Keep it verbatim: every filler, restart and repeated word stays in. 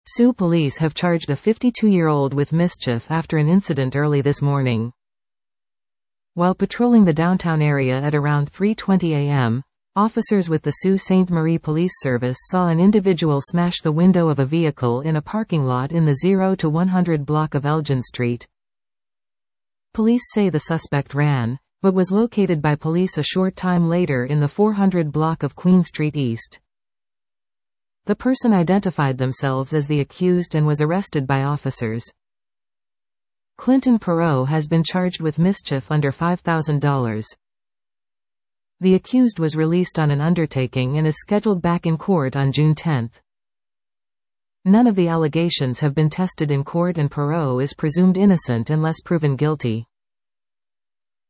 Sioux police have charged a fifty-two-year-old with mischief after an incident early this morning. While patrolling the downtown area at around three twenty a m, officers with the Sault Ste. Marie Police Service saw an individual smash the window of a vehicle in a parking lot in the zero to one hundred block of Elgin Street. Police say the suspect ran, but was located by police a short time later in the four hundred block of Queen Street East. The person identified themselves as the accused and was arrested by officers. Clinton Perreault has been charged with mischief under five thousand dollars. The accused was released on an undertaking and is scheduled back in court on June tenth. None of the allegations have been tested in court and Perreault is presumed innocent unless proven guilty.